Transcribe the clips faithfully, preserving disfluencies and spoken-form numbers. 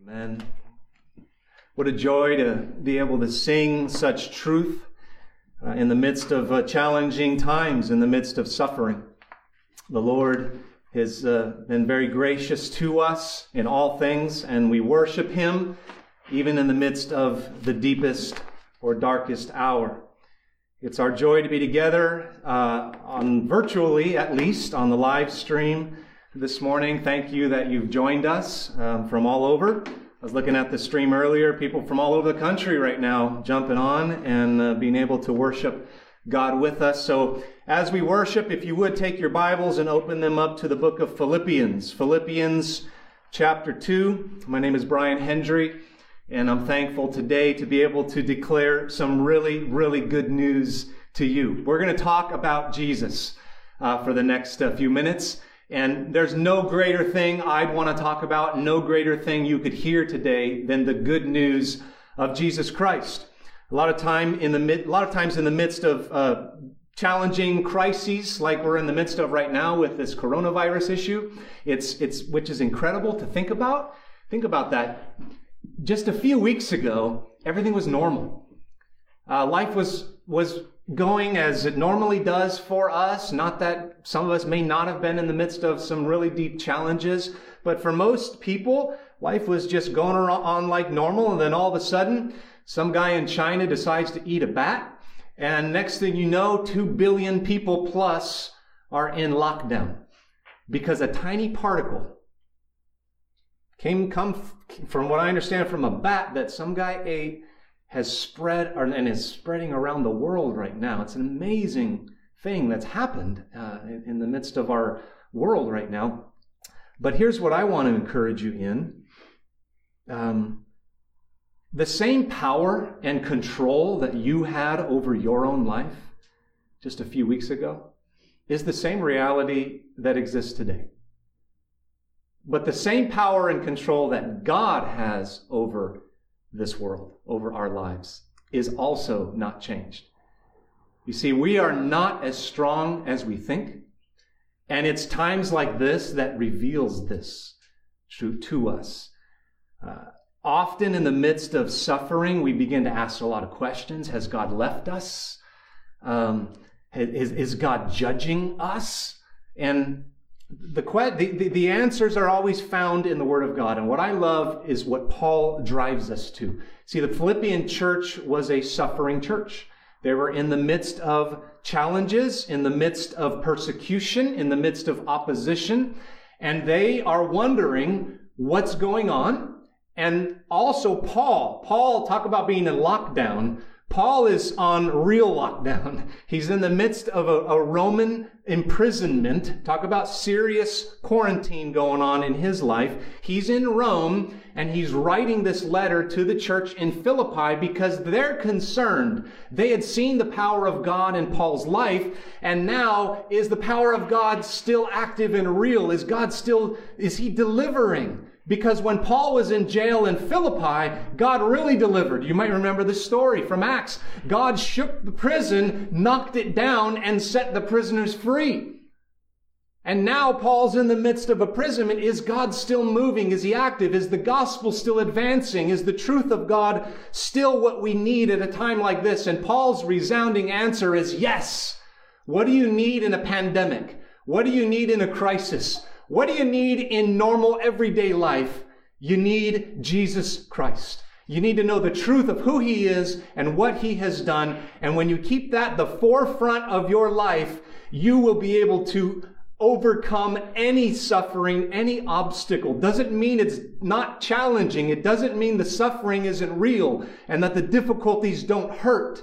Amen. What a joy to be able to sing such truth uh, in the midst of uh, challenging times, in the midst of suffering. The Lord has uh, been very gracious to us in all things, and we worship Him even in the midst of the deepest or darkest hour. It's our joy to be together uh, on virtually, at least, on the live stream this morning. Thank you that you've joined us um, from all over. I was looking at the stream earlier, people from all over the country right now jumping on and uh, being able to worship God with us. So as we worship, if you would take your Bibles and open them up to the book of Philippians. Philippians chapter two. My name is Brian Hendry, and I'm thankful today to be able to declare some really, really good news to you. We're going to talk about Jesus uh, for the next uh, few minutes. And there's no greater thing I'd want to talk about, no greater thing you could hear today than the good news of Jesus Christ. A lot of time in the mid, a lot of times in the midst of uh, challenging crises like we're in the midst of right now with this coronavirus issue, it's it's which is incredible to think about. Think about that. Just a few weeks ago, everything was normal. Uh, life was was. going as it normally does for us. Not that some of us may not have been in the midst of some really deep challenges, but for most people, life was just going on like normal, and then all of a sudden, some guy in China decides to eat a bat, and next thing you know, two billion people plus are in lockdown because a tiny particle came, come from what I understand from a bat that some guy ate has spread and is spreading around the world right now. It's an amazing thing that's happened uh, in the midst of our world right now. But here's what I want to encourage you in. Um, the same power and control that you had over your own life just a few weeks ago is the same reality that exists today. But the same power and control that God has over this world, over our lives, is also not changed. You see, we are not as strong as we think, and it's times like this that reveals this to, to us. Uh, often in the midst of suffering, we begin to ask a lot of questions. Has God left us? Um, is, is God judging us? And The, the, the answers are always found in the Word of God. And what I love is what Paul drives us to. See, the Philippian church was a suffering church. They were in the midst of challenges, in the midst of persecution, in the midst of opposition. And they are wondering what's going on. And also Paul, Paul, talk about being in lockdown. Paul is on real lockdown. He's in the midst of a, a Roman imprisonment. Talk about serious quarantine going on in his life. He's in Rome, and he's writing this letter to the church in Philippi because they're concerned. They had seen the power of God in Paul's life, and now is the power of God still active and real? Is God still, is he delivering? Because when Paul was in jail in Philippi, God really delivered. You might remember the story from Acts. God shook the prison, knocked it down, and set the prisoners free. And now Paul's in the midst of imprisonment. Is God still moving? Is he active? Is the gospel still advancing? Is the truth of God still what we need at a time like this? And Paul's resounding answer is yes. What do you need in a pandemic? What do you need in a crisis? What do you need in normal everyday life? You need Jesus Christ. You need to know the truth of who he is and what he has done. And when you keep that the forefront of your life, you will be able to overcome any suffering, any obstacle. Doesn't mean it's not challenging. It doesn't mean the suffering isn't real and that the difficulties don't hurt.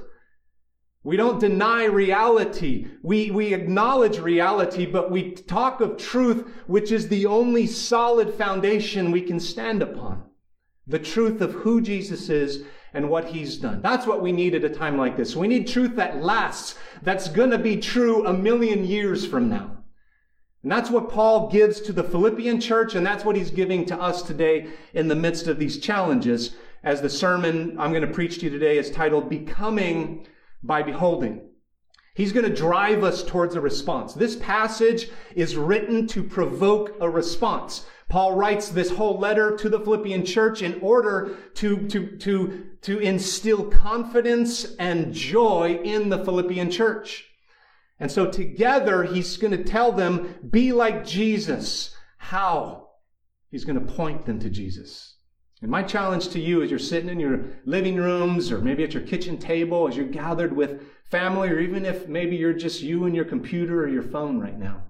We don't deny reality. We, we acknowledge reality, but we talk of truth, which is the only solid foundation we can stand upon. The truth of who Jesus is and what he's done. That's what we need at a time like this. We need truth that lasts, that's going to be true a million years from now. And that's what Paul gives to the Philippian church, and that's what he's giving to us today in the midst of these challenges. As the sermon I'm going to preach to you today is titled, Becoming by Beholding. He's going to drive us towards a response. This passage is written to provoke a response. Paul writes this whole letter to the Philippian church in order to, to, to, to instill confidence and joy in the Philippian church. And so together, he's going to tell them, be like Jesus. How? He's going to point them to Jesus. And my challenge to you as you're sitting in your living rooms or maybe at your kitchen table, as you're gathered with family, or even if maybe you're just you and your computer or your phone right now,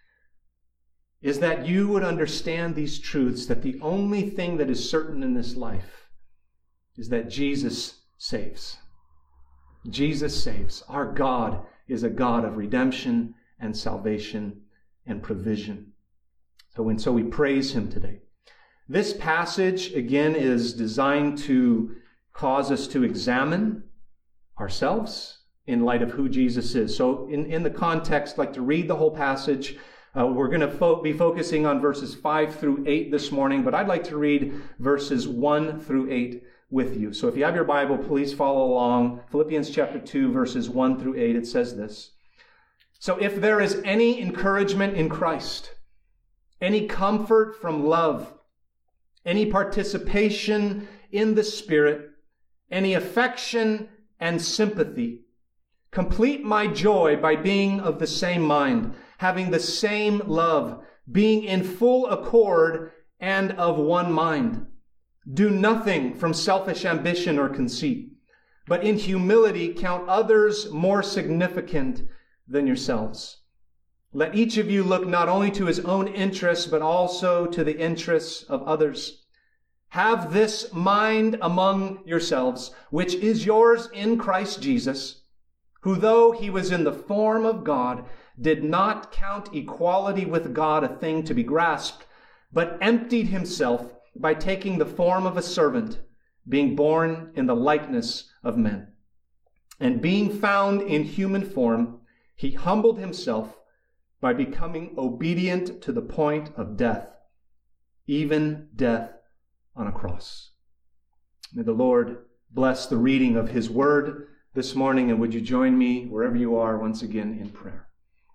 is that you would understand these truths, that the only thing that is certain in this life is that Jesus saves. Jesus saves. Our God is a God of redemption and salvation and provision. So, and so we praise him today. This passage, again, is designed to cause us to examine ourselves in light of who Jesus is. So in, in the context, I'd like to read the whole passage. Uh, we're going to fo- be focusing on verses five through eight this morning, but I'd like to read verses one through eight with you. So if you have your Bible, please follow along. Philippians chapter two, verses one through eight, it says this. So if there is any encouragement in Christ, any comfort from love, any participation in the Spirit, any affection and sympathy, complete my joy by being of the same mind, having the same love, being in full accord and of one mind. Do nothing from selfish ambition or conceit, but in humility count others more significant than yourselves. Let each of you look not only to his own interests, but also to the interests of others. Have this mind among yourselves, which is yours in Christ Jesus, who though he was in the form of God, did not count equality with God a thing to be grasped, but emptied himself by taking the form of a servant, being born in the likeness of men. And being found in human form, he humbled himself by becoming obedient to the point of death, even death on a cross. May the Lord bless the reading of his word this morning, and would you join me wherever you are once again in prayer.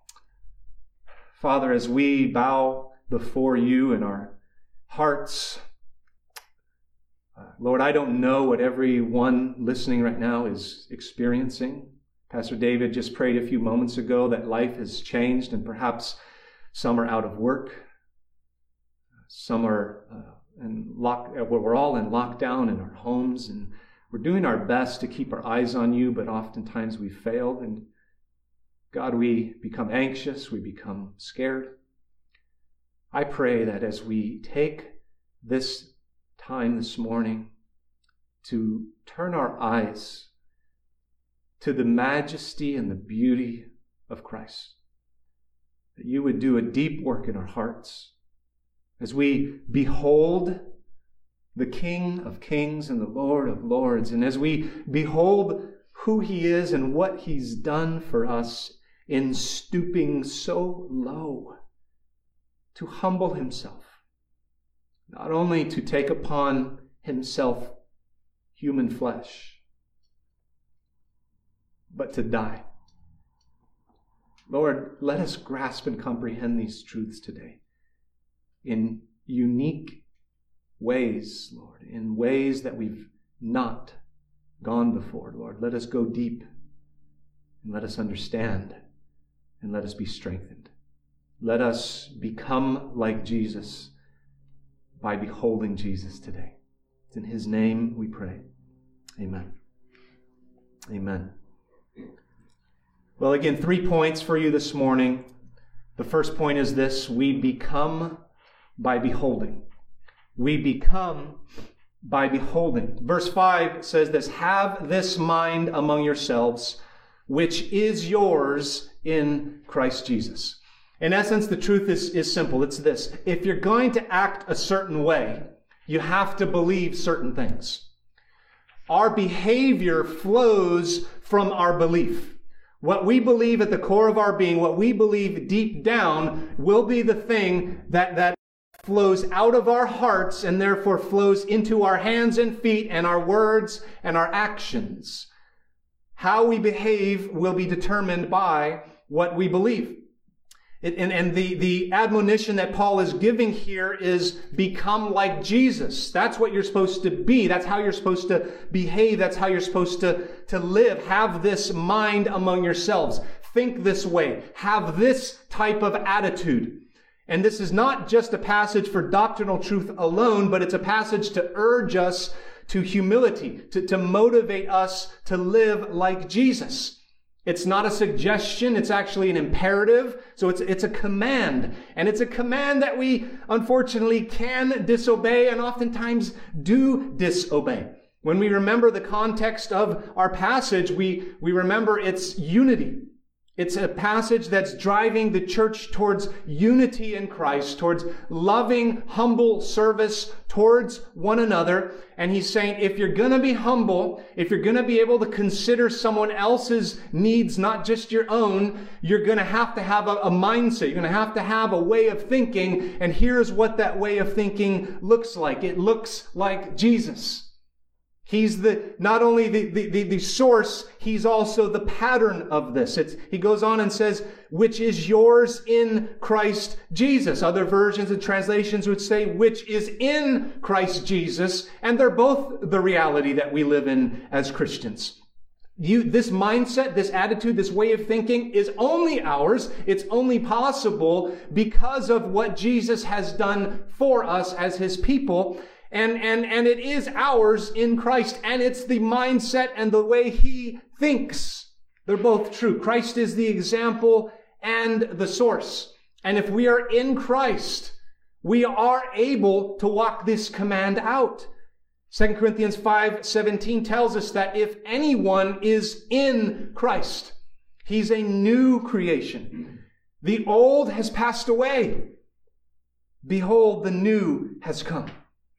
Father, as we bow before you in our hearts, uh, Lord, I don't know what everyone listening right now is experiencing. Pastor David just prayed a few moments ago that life has changed, and perhaps some are out of work. Some are uh, in lock, well, we're all in lockdown in our homes, and we're doing our best to keep our eyes on you, but oftentimes we failed. And God, we become anxious, we become scared. I pray that as we take this time this morning to turn our eyes to the majesty and the beauty of Christ, that you would do a deep work in our hearts as we behold the King of Kings and the Lord of Lords, and as we behold who he is and what he's done for us in stooping so low to humble himself, not only to take upon himself human flesh, but to die. Lord, let us grasp and comprehend these truths today in unique ways, Lord, in ways that we've not gone before, Lord. Let us go deep and let us understand and let us be strengthened. Let us become like Jesus by beholding Jesus today. It's in his name we pray. Amen. Amen. Well, again, three points for you this morning. The first point is this: we become by beholding. We become by beholding. Verse five says this: have this mind among yourselves, which is yours in Christ Jesus. In essence, the truth is, is simple. It's this: if you're going to act a certain way, you have to believe certain things. Our behavior flows from our belief. What we believe at the core of our being, what we believe deep down, will be the thing that, that flows out of our hearts and therefore flows into our hands and feet and our words and our actions. How we behave will be determined by what we believe. It, and and the, the admonition that Paul is giving here is become like Jesus. That's what you're supposed to be. That's how you're supposed to behave. That's how you're supposed to, to live. Have this mind among yourselves. Think this way. Have this type of attitude. And this is not just a passage for doctrinal truth alone, but it's a passage to urge us to humility, to, to motivate us to live like Jesus. It's not a suggestion, it's actually an imperative. So it's, it's a command. And it's a command that we, unfortunately, can disobey and oftentimes do disobey. When we remember the context of our passage, we, we remember its unity. It's a passage that's driving the church towards unity in Christ, towards loving, humble service towards one another. And he's saying, if you're going to be humble, if you're going to be able to consider someone else's needs, not just your own, you're going to have to have a, a mindset. You're going to have to have a way of thinking. And here's what that way of thinking looks like. It looks like Jesus. He's the, not only the, the, the, the source, he's also the pattern of this. It's, he goes on and says, which is yours in Christ Jesus. Other versions and translations would say, which is in Christ Jesus. And they're both the reality that we live in as Christians. You, this mindset, this attitude, this way of thinking is only ours. It's only possible because of what Jesus has done for us as his people. And, and, and it is ours in Christ, and it's the mindset and the way he thinks. They're both true. Christ is the example and the source. And if we are in Christ, we are able to walk this command out. Second Corinthians five seventeen tells us that if anyone is in Christ, he's a new creation. The old has passed away. Behold, the new has come.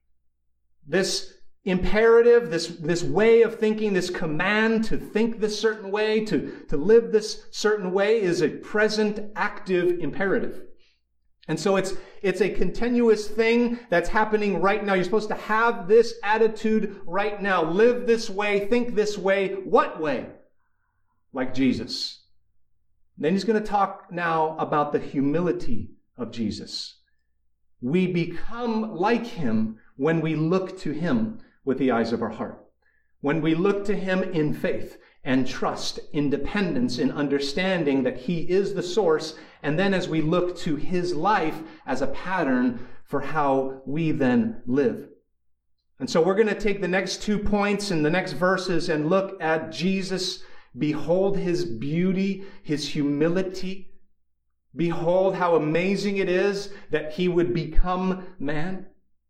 This imperative, this, this way of thinking, this command to think this certain way, to, to live this certain way is a present active imperative. And so it's, it's a continuous thing that's happening right now. You're supposed to have this attitude right now. Live this way, think this way. What way? Like Jesus. Then he's going to talk now about the humility of Jesus. We become like him when we look to him with the eyes of our heart. When we look to him in faith and trust, in dependence, in understanding that he is the source, and then as we look to his life as a pattern for how we then live. And so we're going to take the next two points in the next verses and look at Jesus. Behold his beauty, his humility. Behold how amazing it is that he would become man.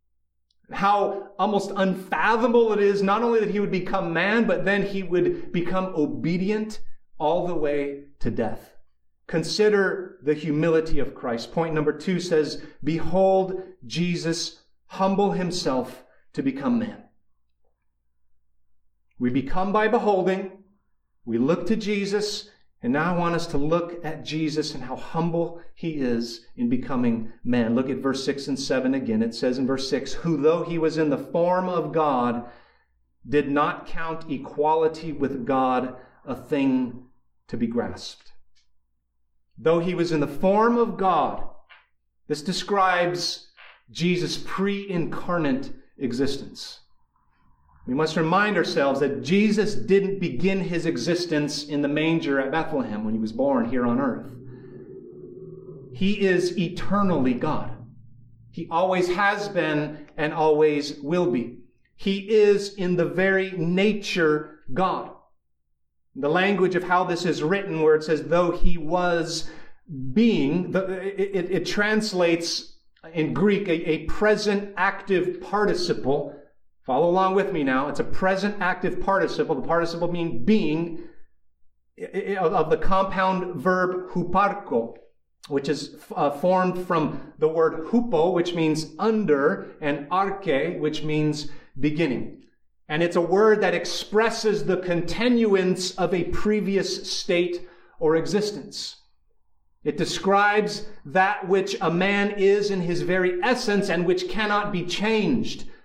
How almost unfathomable it is, not only that he would become man, but then he would become obedient all the way to death. Consider the humility of Christ. Point number two says, behold, Jesus humble himself to become man. We become by beholding. We look to Jesus. And now I want us to look at Jesus and how humble he is in becoming man. Look at verse six and seven again. It says in verse six, who though he was in the form of God, did not count equality with God a thing to be grasped. Though he was in the form of God, this describes Jesus' pre-incarnate existence. We must remind ourselves that Jesus didn't begin his existence in the manger at Bethlehem when he was born here on earth. He is eternally God. He always has been and always will be. He is in the very nature God. The language of how this is written, where it says, though he was being, it, it, it translates in Greek a, a present active participle. Follow along with me now. It's a present active participle. The participle meaning being of the compound verb huparko, which is uh, formed from the word hupo, which means under, and arche, which means beginning. And it's a word that expresses the continuance of a previous state or existence. It describes that which a man is in his very essence and which cannot be changed.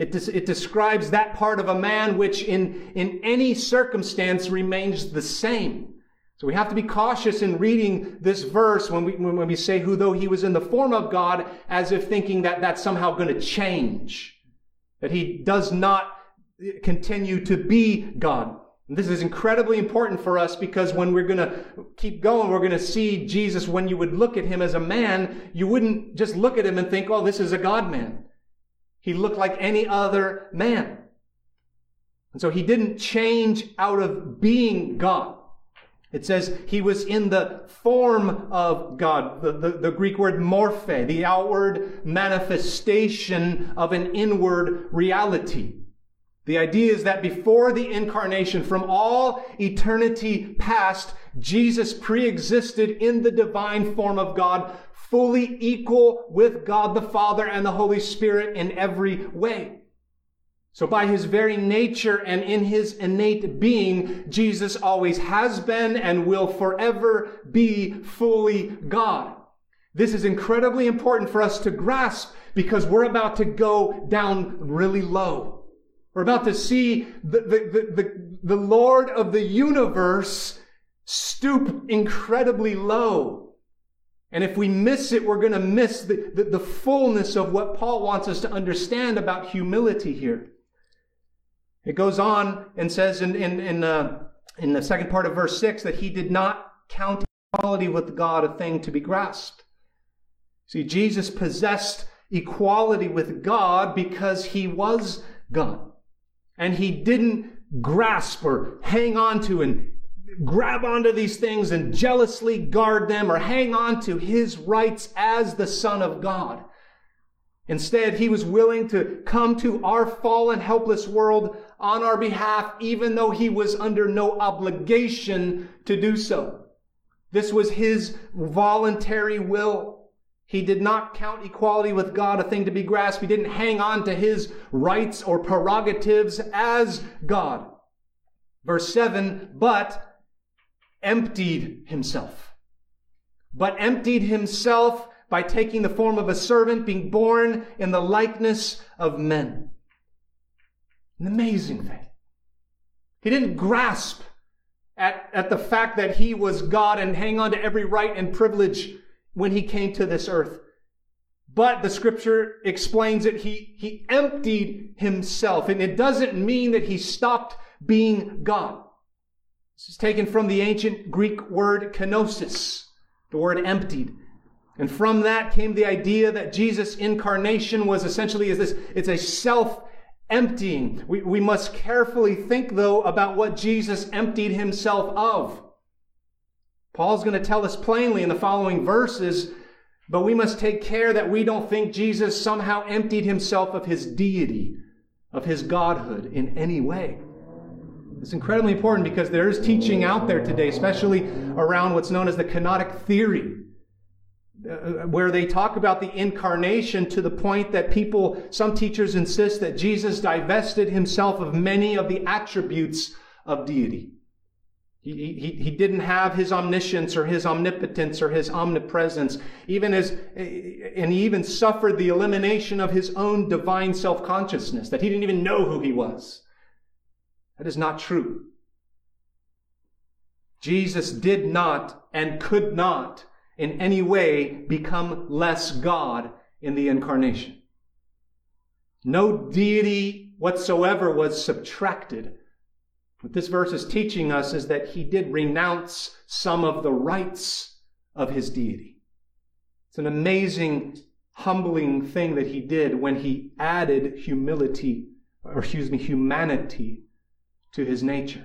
It, des- it describes that part of a man which in, in any circumstance remains the same. So we have to be cautious in reading this verse when we, when we say, who though he was in the form of God, as if thinking that that's somehow going to change. That he does not continue to be God. And this is incredibly important for us because when we're going to keep going, we're going to see Jesus, when you would look at him as a man, you wouldn't just look at him and think, oh, this is a God-man. He looked like any other man. And so he didn't change out of being God. It says he was in the form of God, the, the, the Greek word morphe, the outward manifestation of an inward reality. The idea is that before the incarnation, from all eternity past, Jesus pre-existed in the divine form of God, fully equal with God the Father and the Holy Spirit in every way. So by his very nature and in his innate being, Jesus always has been and will forever be fully God. This is incredibly important for us to grasp because we're about to go down really low. We're about to see the, the, the, the, the Lord of the universe stoop incredibly low. And if we miss it, we're going to miss the, the, the fullness of what Paul wants us to understand about humility here. It goes on and says in, in, in, uh, in the second part of verse six that he did not count equality with God a thing to be grasped. See, Jesus possessed equality with God because he was God. And he didn't grasp or hang on to and grab onto these things and jealously guard them or hang on to his rights as the Son of God. Instead, he was willing to come to our fallen, helpless world on our behalf, even though he was under no obligation to do so. This was his voluntary will. He did not count equality with God a thing to be grasped. He didn't hang on to his rights or prerogatives as God. Verse seven, but emptied himself. But emptied himself by taking the form of a servant, being born in the likeness of men. An amazing thing. He didn't grasp at, at the fact that he was God and hang on to every right and privilege when he came to this earth. But the scripture explains it. He, he emptied himself. And it doesn't mean that he stopped being God. This is taken from the ancient Greek word kenosis, the word emptied. And from that came the idea that Jesus' incarnation was essentially is this, it's a self-emptying. We, we must carefully think, though, about what Jesus emptied himself of. Paul's going to tell us plainly in the following verses, but we must take care that we don't think Jesus somehow emptied himself of his deity, of his godhood in any way. It's incredibly important because there is teaching out there today, especially around what's known as the kenotic theory, uh, where they talk about the incarnation to the point that people, some teachers insist that Jesus divested himself of many of the attributes of deity. He, he, he didn't have his omniscience or his omnipotence or his omnipresence, even as, and he even suffered the elimination of his own divine self-consciousness, that he didn't even know who he was. That is not true. Jesus did not and could not in any way become less God in the incarnation. No deity whatsoever was subtracted. What this verse is teaching us is that he did renounce some of the rights of his deity. It's an amazing, humbling thing that he did when he added humility, or excuse me, humanity to his nature.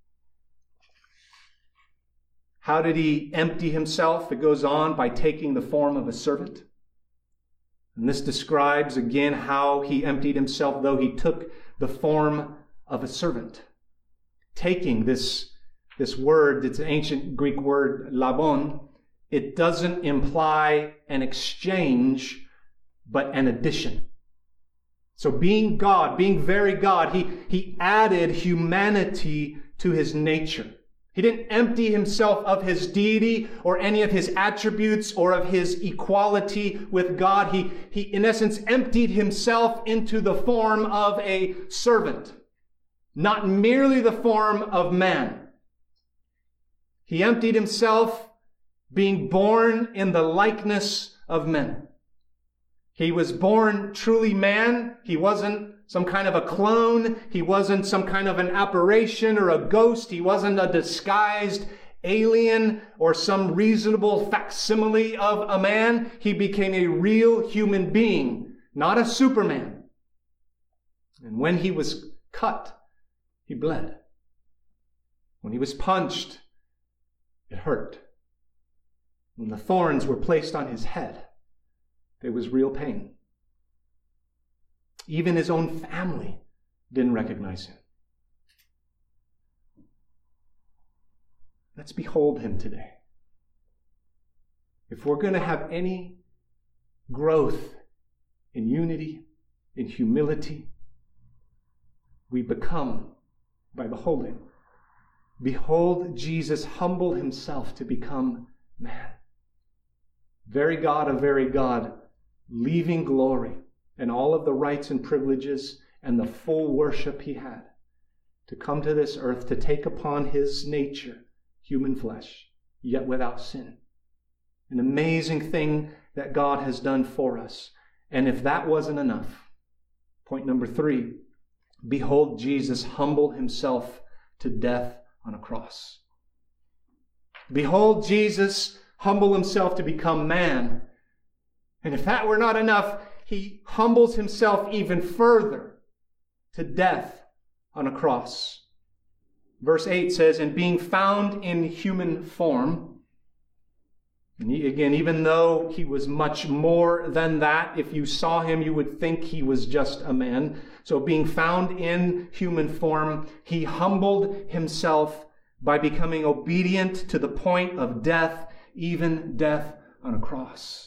How did he empty himself? It goes on by taking the form of a servant. And this describes again how he emptied himself, though he took the form of a servant. Taking this, this word, it's an ancient Greek word, labon, it doesn't imply an exchange, but an addition. So being God, being very God, he, he added humanity to his nature. He didn't empty himself of his deity or any of his attributes or of his equality with God. He, he, in essence, emptied himself into the form of a servant, not merely the form of man. He emptied himself, being born in the likeness of men. He was born truly man. He wasn't some kind of a clone. He wasn't some kind of an apparition or a ghost. He wasn't a disguised alien or some reasonable facsimile of a man. He became a real human being, not a Superman. And when he was cut, he bled. When he was punched, it hurt. When the thorns were placed on his head, there was real pain. Even his own family didn't recognize him. Let's behold him today. If we're going to have any growth in unity, in humility, we become by beholding. Behold, Jesus humbled himself to become man. Very God of very God, leaving glory and all of the rights and privileges and the full worship he had, to come to this earth to take upon his nature human flesh, yet without sin. An amazing thing that God has done for us. And if that wasn't enough, point number three, behold Jesus humble himself to death on a cross. Behold Jesus humble himself to become man. And if that were not enough, he humbles himself even further to death on a cross. Verse eight says, and being found in human form, and he, again, even though he was much more than that, if you saw him, you would think he was just a man. So being found in human form, he humbled himself by becoming obedient to the point of death, even death on a cross.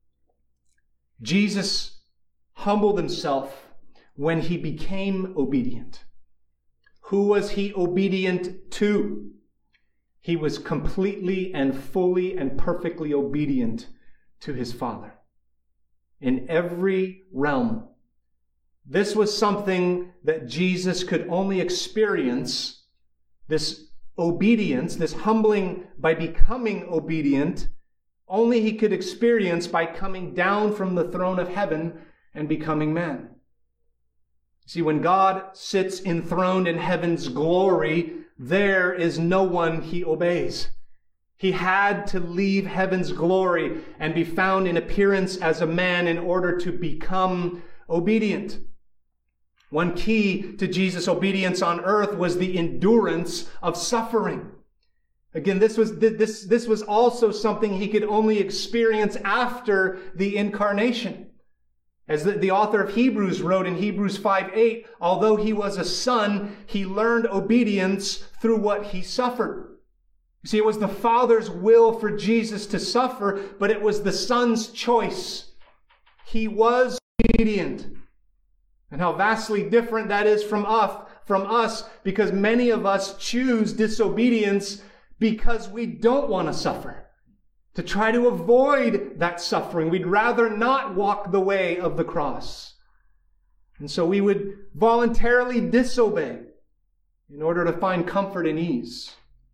Jesus humbled himself when he became obedient. Who was he obedient to? He was completely and fully and perfectly obedient to his Father in every realm. This was something that Jesus could only experience, this obedience, this humbling by becoming obedient, only he could experience by coming down from the throne of heaven and becoming man. See, when God sits enthroned in heaven's glory, there is no one he obeys. He had to leave heaven's glory and be found in appearance as a man in order to become obedient. One key to Jesus' obedience on earth was the endurance of suffering. Again, this was, this, this was also something he could only experience after the incarnation. As the, the author of Hebrews wrote in Hebrews five eight, although he was a son, he learned obedience through what he suffered. You see, it was the Father's will for Jesus to suffer, but it was the Son's choice. He was obedient. And how vastly different that is from us, from us, because many of us choose disobedience because we don't want to suffer. To try to avoid that suffering. We'd rather not walk the way of the cross. And so we would voluntarily disobey in order to find comfort and ease.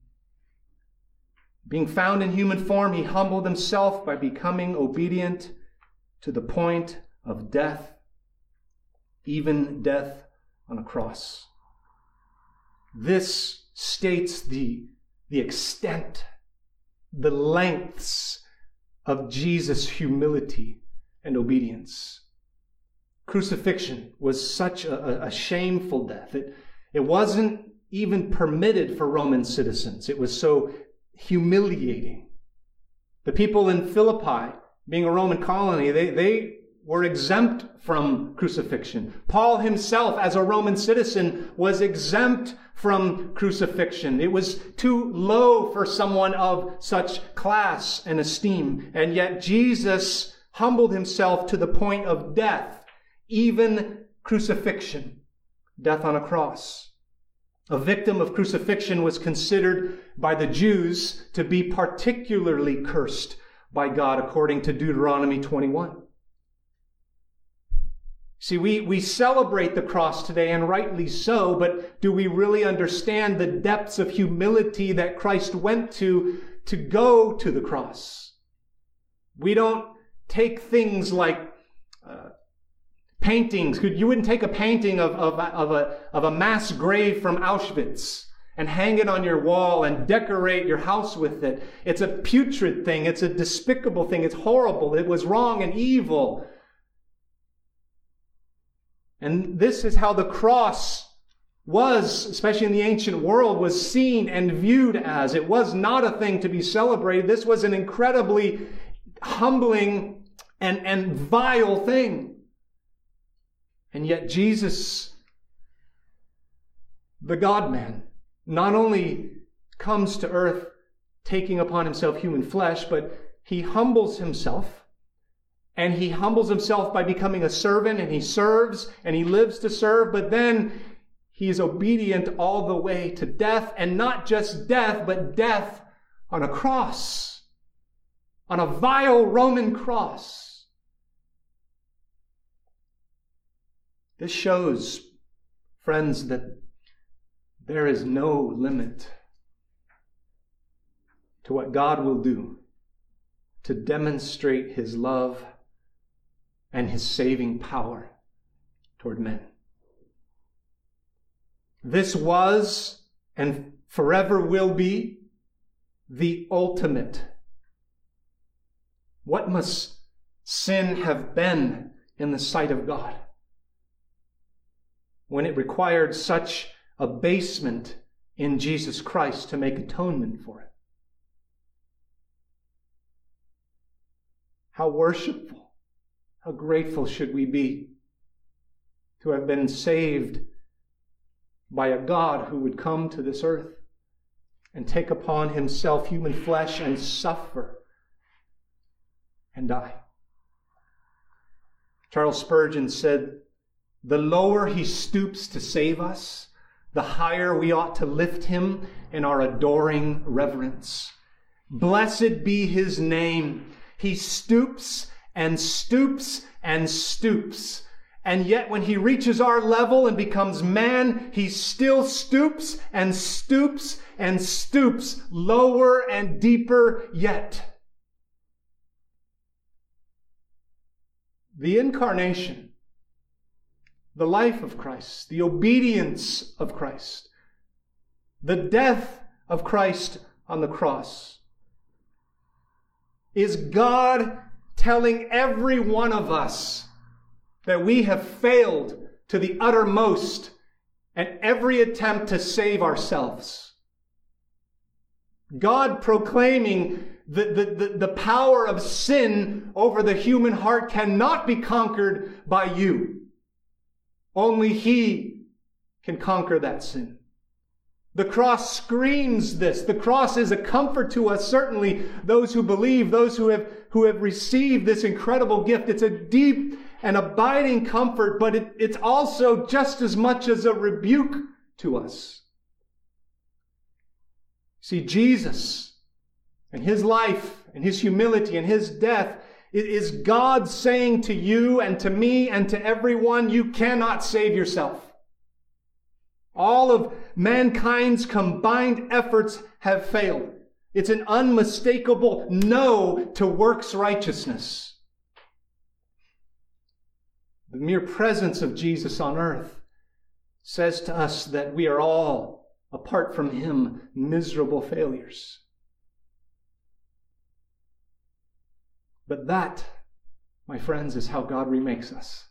Being found in human form, he humbled himself by becoming obedient to the point of death, even death on a cross. This states the, the extent, the lengths of Jesus' humility and obedience. Crucifixion was such a, a shameful death. It, it wasn't even permitted for Roman citizens. It was so humiliating. The people in Philippi, being a Roman colony, they, they were exempt from crucifixion. Paul himself, as a Roman citizen, was exempt from crucifixion. It was too low for someone of such class and esteem. And yet Jesus humbled himself to the point of death, even crucifixion, death on a cross. A victim of crucifixion was considered by the Jews to be particularly cursed by God, according to Deuteronomy twenty-one. See, we, we celebrate the cross today, and rightly so, but do we really understand the depths of humility that Christ went to to go to the cross? We don't take things like uh, paintings. You wouldn't take a painting of, of, of, a, of a mass grave from Auschwitz and hang it on your wall and decorate your house with it. It's a putrid thing. It's a despicable thing. It's horrible. It was wrong and evil. And this is how the cross was, especially in the ancient world, was seen and viewed as. It was not a thing to be celebrated. This was an incredibly humbling and, and vile thing. And yet Jesus, the God-man, not only comes to earth taking upon himself human flesh, but he humbles himself. And he humbles himself by becoming a servant, and he serves, and he lives to serve, but then he is obedient all the way to death, and not just death, but death on a cross, on a vile Roman cross. This shows, friends, that there is no limit to what God will do to demonstrate his love and his saving power toward men. This was and forever will be the ultimate. What must sin have been in the sight of God when it required such abasement in Jesus Christ to make atonement for it? How worshipful, how grateful should we be to have been saved by a God who would come to this earth and take upon himself human flesh and suffer and die. Charles Spurgeon said, "The lower he stoops to save us, the higher we ought to lift him in our adoring reverence. Blessed be his name. He stoops and stoops and stoops. And yet when he reaches our level and becomes man, he still stoops and stoops and stoops lower and deeper yet." The incarnation, the life of Christ, the obedience of Christ, the death of Christ on the cross is God telling every one of us that we have failed to the uttermost at every attempt to save ourselves. God proclaiming the, the, the, the power of sin over the human heart cannot be conquered by you. Only he can conquer that sin. The cross screams this. The cross is a comfort to us, certainly those who believe, those who have, who have received this incredible gift. It's a deep and abiding comfort, but it, it's also just as much as a rebuke to us. See, Jesus and his life and his humility and his death is God saying to you and to me and to everyone, you cannot save yourself. All of mankind's combined efforts have failed. It's an unmistakable no to works righteousness. The mere presence of Jesus on earth says to us that we are all, apart from him, miserable failures. But that, my friends, is how God remakes us.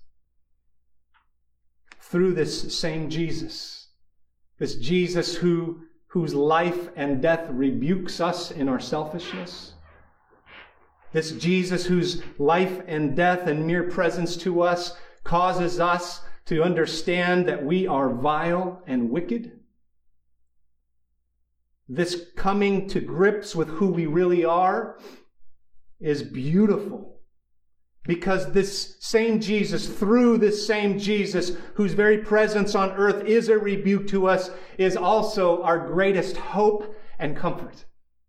Through this same Jesus. This Jesus who, whose life and death rebukes us in our selfishness. This Jesus whose life and death and mere presence to us causes us to understand that we are vile and wicked. This coming to grips with who we really are is beautiful Because this same Jesus, through this same Jesus, whose very presence on earth is a rebuke to us, is also our greatest hope and comfort.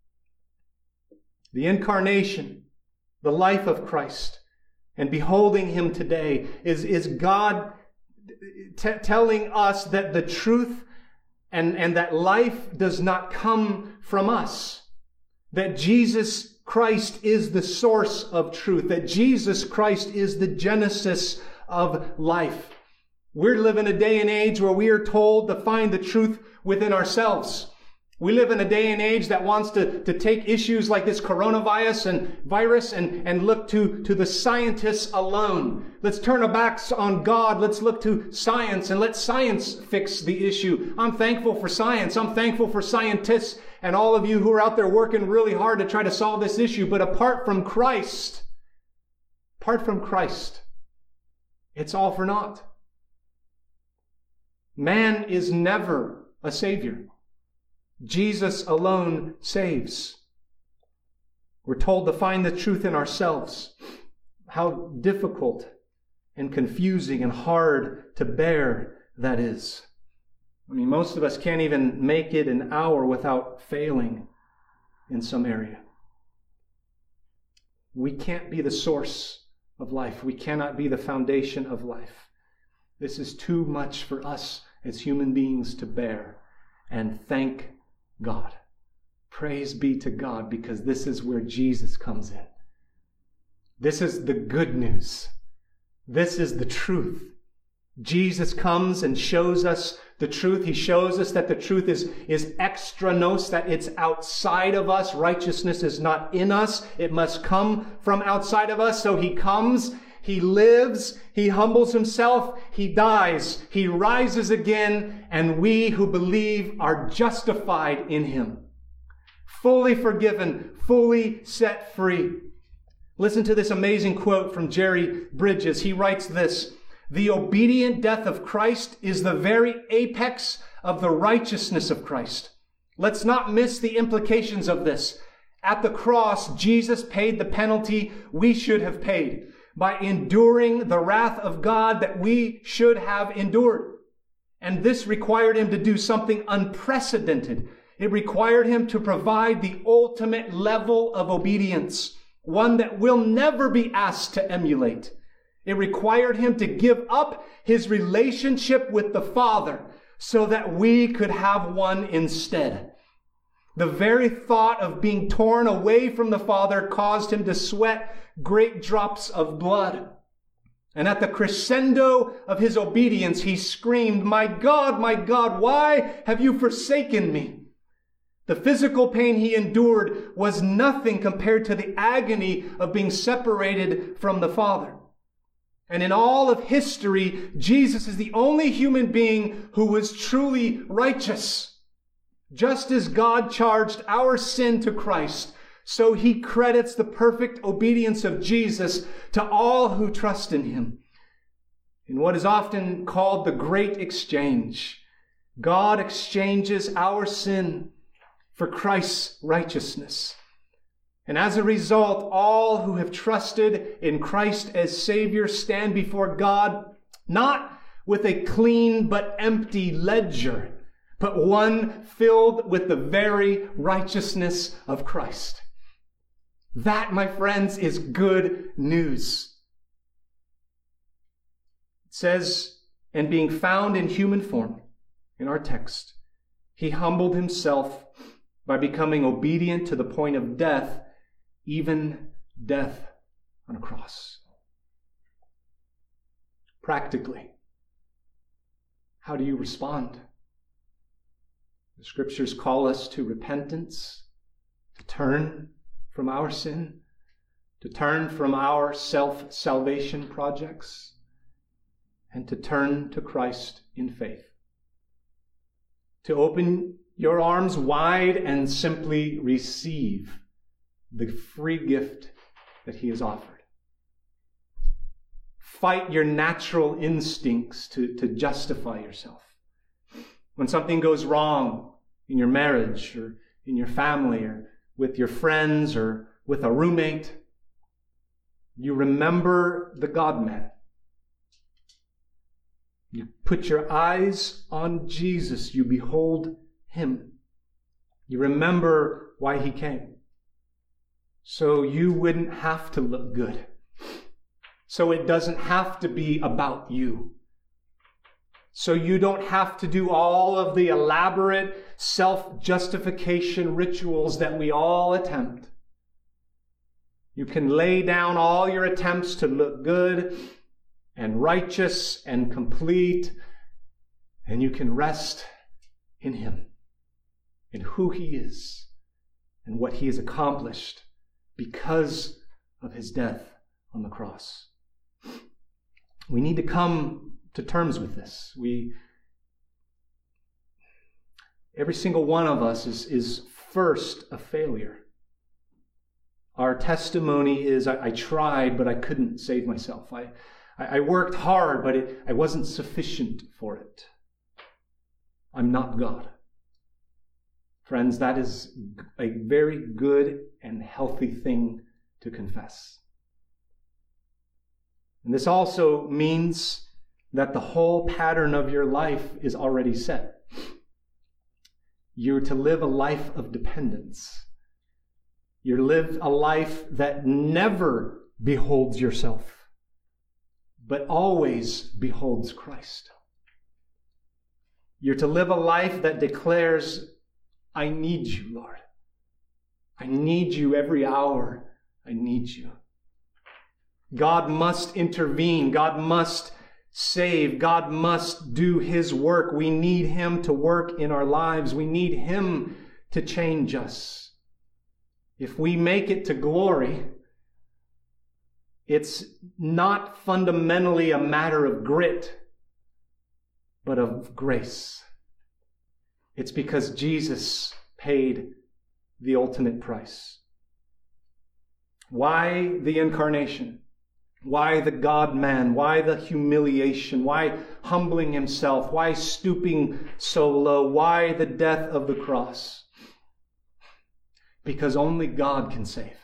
The incarnation, the life of Christ, and beholding him today is, is God t- telling us that the truth and, and that life does not come from us. That Jesus Christ is the source of truth. That Jesus Christ is the genesis of life. We're living a day and age where we are told to find the truth within ourselves. We live in a day and age that wants to, to take issues like this coronavirus and virus and, and look to, to the scientists alone. Let's turn our backs on God. Let's look to science and let science fix the issue. I'm thankful for science. I'm thankful for scientists and all of you who are out there working really hard to try to solve this issue. But apart from Christ, apart from Christ, it's all for naught. Man is never a savior. Jesus alone saves. We're told to find the truth in ourselves. How difficult and confusing and hard to bear that is. I mean, most of us can't even make it an hour without failing in some area. We can't be the source of life. We cannot be the foundation of life. This is too much for us as human beings to bear. And thank God. Praise be to God, because this is where Jesus comes in. This is the good news. This is the truth. Jesus comes and shows us the truth. He shows us that the truth is, is extranos, that it's outside of us. Righteousness is not in us. It must come from outside of us. So he comes, he lives, he humbles himself, he dies, he rises again, and we who believe are justified in him. Fully forgiven, fully set free. Listen to this amazing quote from Jerry Bridges. He writes this: "The obedient death of Christ is the very apex of the righteousness of Christ." Let's not miss the implications of this. At the cross, Jesus paid the penalty we should have paid by enduring the wrath of God that we should have endured. And this required him to do something unprecedented. It required him to provide the ultimate level of obedience, one that we'll never be asked to emulate. It required him to give up his relationship with the Father so that we could have one instead. The very thought of being torn away from the Father caused him to sweat great drops of blood. And at the crescendo of his obedience, he screamed, "My God, my God, why have you forsaken me?" The physical pain he endured was nothing compared to the agony of being separated from the Father. And in all of history, Jesus is the only human being who was truly righteous. Just as God charged our sin to Christ, so he credits the perfect obedience of Jesus to all who trust in him. In what is often called the Great Exchange, God exchanges our sin for Christ's righteousness. And as a result, all who have trusted in Christ as Savior stand before God, not with a clean but empty ledger, but one filled with the very righteousness of Christ. That, my friends, is good news. It says, "And being found in human form," in our text, he humbled himself by becoming obedient to the point of death, even death on a cross. Practically, how do you respond? The scriptures call us to repentance, to turn from our sin, to turn from our self-salvation projects, and to turn to Christ in faith. To open your arms wide and simply receive the free gift that he has offered. Fight your natural instincts to, to justify yourself. When something goes wrong in your marriage or in your family or with your friends or with a roommate, You remember the God-man. You put your eyes on Jesus. You behold him. You remember why he came. So you wouldn't have to look good. So it doesn't have to be about you. So you don't have to do all of the elaborate self-justification rituals that we all attempt. You can lay down all your attempts to look good and righteous and complete, and you can rest in him, in who he is, and what he has accomplished because of his death on the cross. We need to come to terms with this. We, every single one of us is, is first a failure. Our testimony is, I, I tried, but I couldn't save myself. I, I worked hard, but it, I wasn't sufficient for it. I'm not God. Friends, that is a very good and healthy thing to confess. And this also means that the whole pattern of your life is already set. You're to live a life of dependence. You're to live a life that never beholds yourself, but always beholds Christ. You're to live a life that declares, I need you, Lord. I need you every hour. I need you. God must intervene. God must save. God must do his work. We need him to work in our lives. We need him to change us. If we make it to glory, it's not fundamentally a matter of grit, but of grace. It's because Jesus paid the ultimate price. Why the incarnation? Why the God-man? Why the humiliation? Why humbling himself? Why stooping so low? Why the death of the cross? Because only God can save.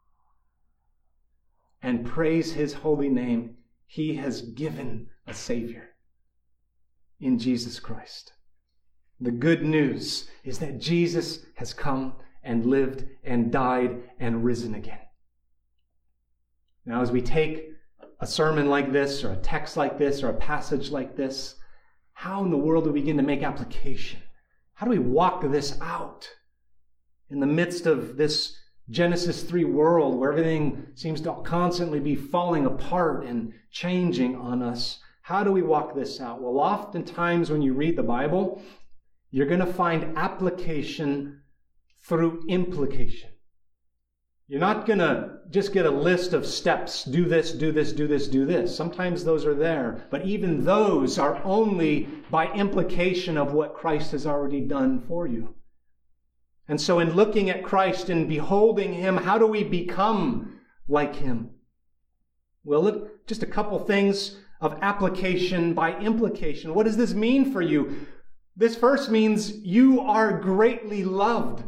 And praise his holy name, he has given a Savior in Jesus Christ. The good news is that Jesus has come and lived and died and risen again. Now, as we take a sermon like this, or a text like this, or a passage like this, how in the world do we begin to make application? How do we walk this out in the midst of this Genesis three world where everything seems to constantly be falling apart and changing on us? How do we walk this out? Well, oftentimes when you read the Bible, you're going to find application through implication. You're not going to just get a list of steps. Do this, do this, do this, do this. Sometimes those are there. But even those are only by implication of what Christ has already done for you. And so in looking at Christ and beholding him, how do we become like him? Well, look, just a couple things of application by implication. What does this mean for you? This first means you are greatly loved.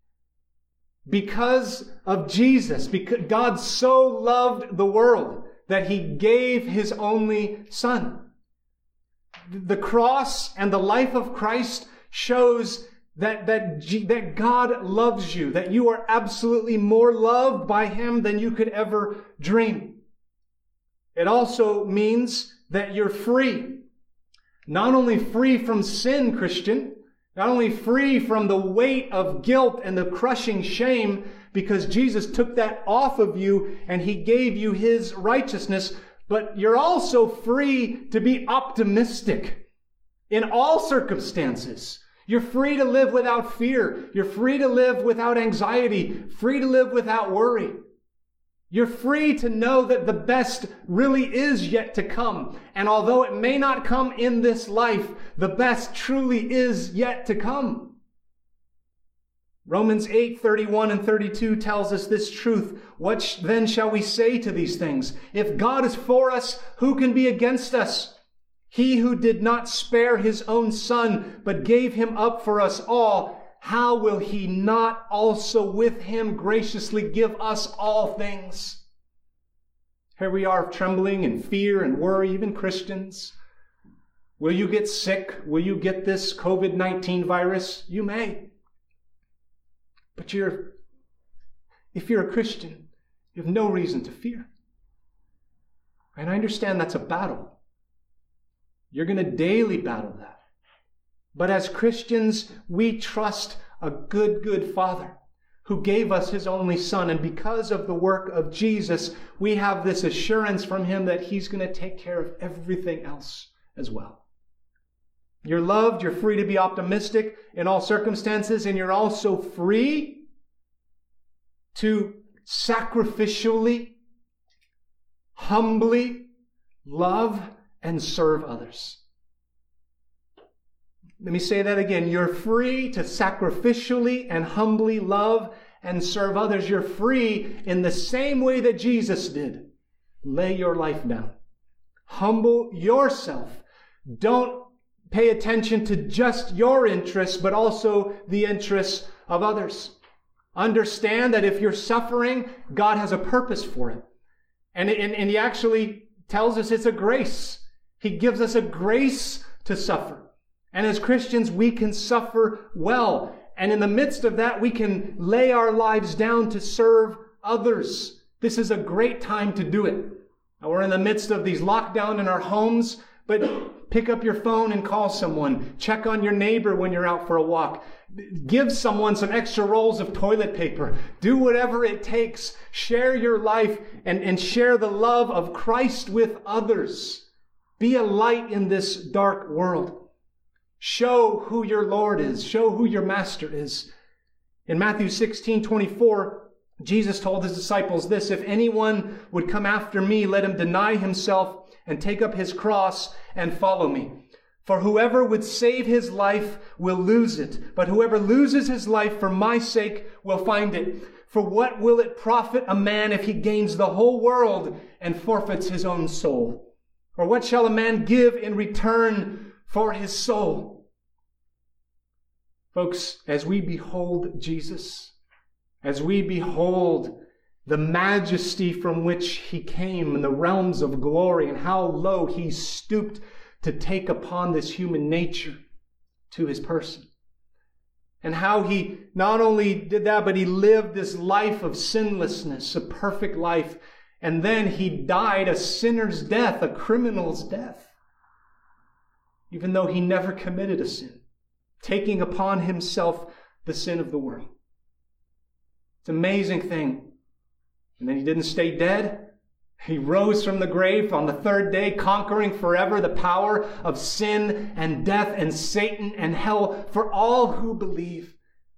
Because of Jesus, because God so loved the world that he gave his only Son. The cross and the life of Christ shows that, that, that God loves you, that you are absolutely more loved by him than you could ever dream. It also means that you're free. Not only free from sin, Christian, not only free from the weight of guilt and the crushing shame, because Jesus took that off of you and he gave you his righteousness, but you're also free to be optimistic in all circumstances. You're free to live without fear. You're free to live without anxiety, free to live without worry. You're free to know that the best really is yet to come. And although it may not come in this life, the best truly is yet to come. Romans eight, thirty-one and thirty-two tells us this truth. What then shall we say to these things? If God is for us, who can be against us? He who did not spare his own Son, but gave him up for us all, how will he not also with him graciously give us all things? Here we are trembling in fear and worry, even Christians. Will you get sick? Will you get this covid nineteen virus? You may. But you're, if you're a Christian, you have no reason to fear. And I understand that's a battle. You're going to daily battle that. But as Christians, we trust a good, good Father who gave us his only Son. And because of the work of Jesus, we have this assurance from him that he's going to take care of everything else as well. You're loved, you're free to be optimistic in all circumstances, and you're also free to sacrificially, humbly love and serve others. Let me say that again. You're free to sacrificially and humbly love and serve others. You're free in the same way that Jesus did. Lay your life down. Humble yourself. Don't pay attention to just your interests, but also the interests of others. Understand that if you're suffering, God has a purpose for it. And, and, and he actually tells us it's a grace. He gives us a grace to suffer. And as Christians, we can suffer well. And in the midst of that, we can lay our lives down to serve others. This is a great time to do it. Now, we're in the midst of these lockdowns in our homes, but pick up your phone and call someone. Check on your neighbor when you're out for a walk. Give someone some extra rolls of toilet paper. Do whatever it takes. Share your life and, and share the love of Christ with others. Be a light in this dark world. Show who your Lord is. Show who your Master is. In Matthew sixteen twenty-four, Jesus told his disciples this: if anyone would come after me, let him deny himself and take up his cross and follow me. For whoever would save his life will lose it, but whoever loses his life for my sake will find it. For what will it profit a man if he gains the whole world and forfeits his own soul? Or what shall a man give in return for his soul? Folks, as we behold Jesus, as we behold the majesty from which he came in the realms of glory and how low he stooped to take upon this human nature to his person, and how he not only did that, but he lived this life of sinlessness, a perfect life, and then he died a sinner's death, a criminal's death, even though he never committed a sin, taking upon himself the sin of the world. It's an amazing thing. And then he didn't stay dead. He rose from the grave on the third day, conquering forever the power of sin and death and Satan and hell for all who believe.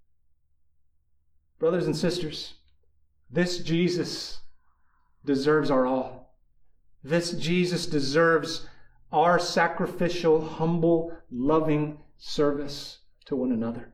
Brothers and sisters, this Jesus deserves our all. This Jesus deserves our sacrificial, humble, loving service to one another.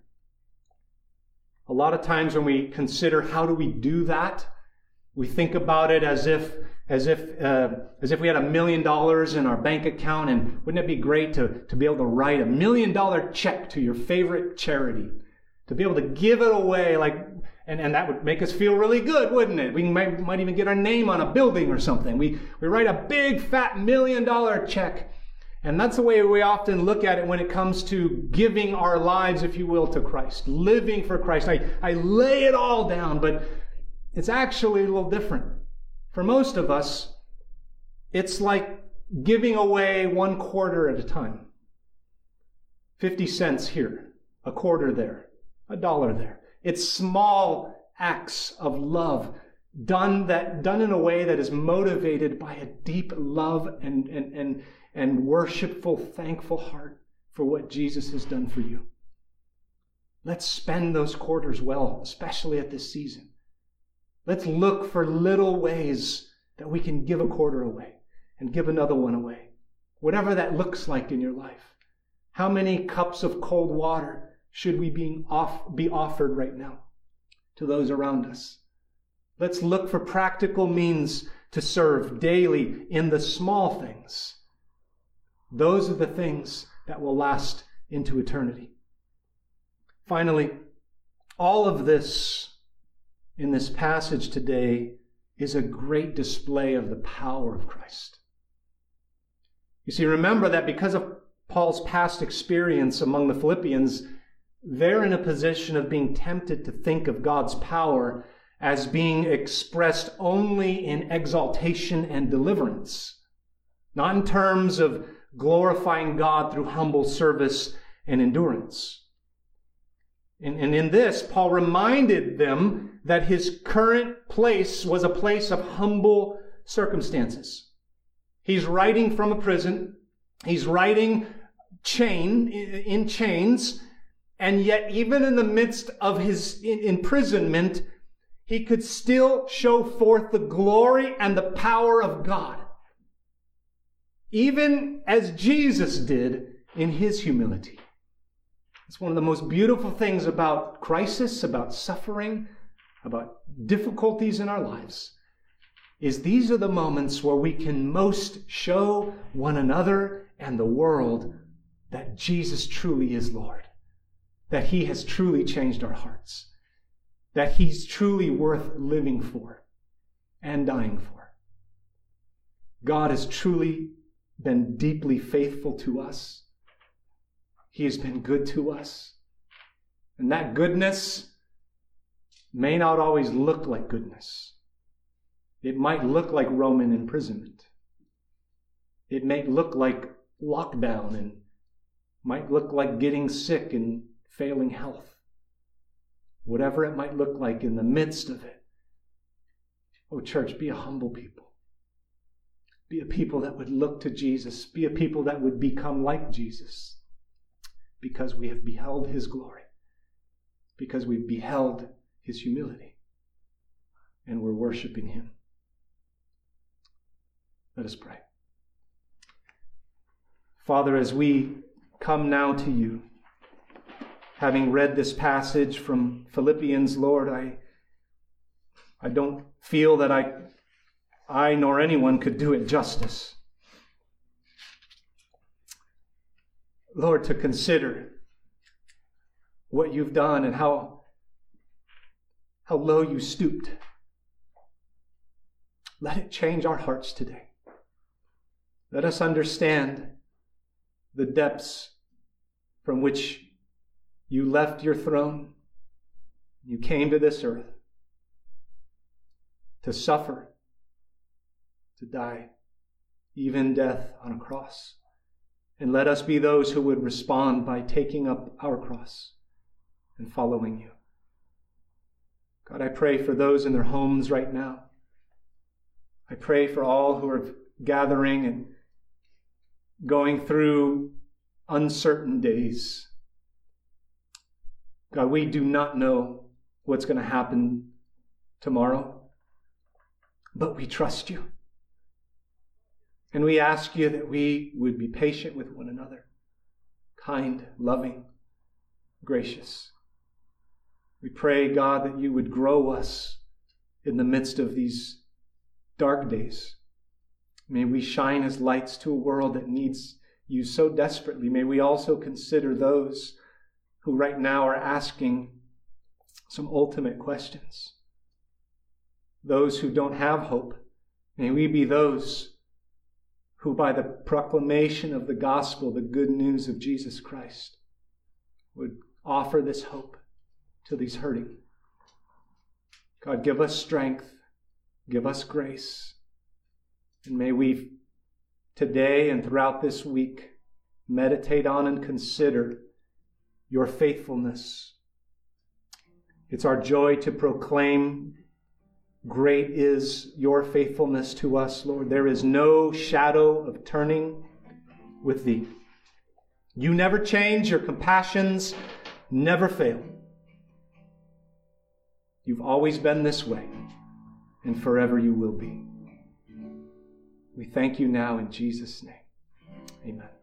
A lot of times when we consider how do we do that, we think about it as if as if uh, as if we had a million dollars in our bank account, and wouldn't it be great to, to be able to write a million dollar check to your favorite charity, to be able to give it away, like, and, and that would make us feel really good, wouldn't it? We might, might even get our name on a building or something. We, we write a big fat million dollar check. And that's the way we often look at it when it comes to giving our lives, if you will, to Christ, living for Christ. I, I lay it all down, but it's actually a little different. For most of us, it's like giving away one quarter at a time. fifty cents here, a quarter there, a dollar there. It's small acts of love done that done in a way that is motivated by a deep love and, and, and, and worshipful, thankful heart for what Jesus has done for you. Let's spend those quarters well, especially at this season. Let's look for little ways that we can give a quarter away and give another one away. Whatever that looks like in your life. How many cups of cold water should we be, off, be offered right now to those around us? Let's look for practical means to serve daily in the small things. Those are the things that will last into eternity. Finally, all of this in this passage today is a great display of the power of Christ. You see, remember that because of Paul's past experience among the Philippians, they're in a position of being tempted to think of God's power as being expressed only in exaltation and deliverance, not in terms of glorifying God through humble service and endurance. And, and in this, Paul reminded them that his current place was a place of humble circumstances. He's writing from a prison. He's writing chain in chains. And yet, even in the midst of his imprisonment, he could still show forth the glory and the power of God, even as Jesus did in his humility. It's one of the most beautiful things about crisis, about suffering, about difficulties in our lives, is these are the moments where we can most show one another and the world that Jesus truly is Lord, that he has truly changed our hearts, that he's truly worth living for and dying for. God has truly been deeply faithful to us. He has been good to us. And that goodness may not always look like goodness. It might look like Roman imprisonment. It may look like lockdown and might look like getting sick and failing health. Whatever it might look like in the midst of it. Oh, church, be a humble people. Be a people that would look to Jesus. Be a people that would become like Jesus. Because we have beheld his glory. Because we've beheld his humility. And we're worshiping him. Let us pray. Father, as we come now to you, having read this passage from Philippians, Lord, I, I don't feel that I, I nor anyone could do it justice. Lord, to consider what you've done and how, how low you stooped. Let it change our hearts today. Let us understand the depths from which you left your throne. You came to this earth to suffer, to die, even death on a cross. And let us be those who would respond by taking up our cross and following you. God, I pray for those in their homes right now. I pray for all who are gathering and going through uncertain days. God, we do not know what's going to happen tomorrow, but we trust you. And we ask you that we would be patient with one another, kind, loving, gracious. We pray, God, that you would grow us in the midst of these dark days. May we shine as lights to a world that needs you so desperately. May we also consider those who right now are asking some ultimate questions. Those who don't have hope. May we be those who by the proclamation of the gospel, the good news of Jesus Christ, would offer this hope to these hurting. God, give us strength, give us grace, and may we today and throughout this week meditate on and consider your faithfulness. It's our joy to proclaim, great is your faithfulness to us, Lord. There is no shadow of turning with thee. You never change. Your compassions never fail. You've always been this way, and forever you will be. We thank you now in Jesus' name. Amen.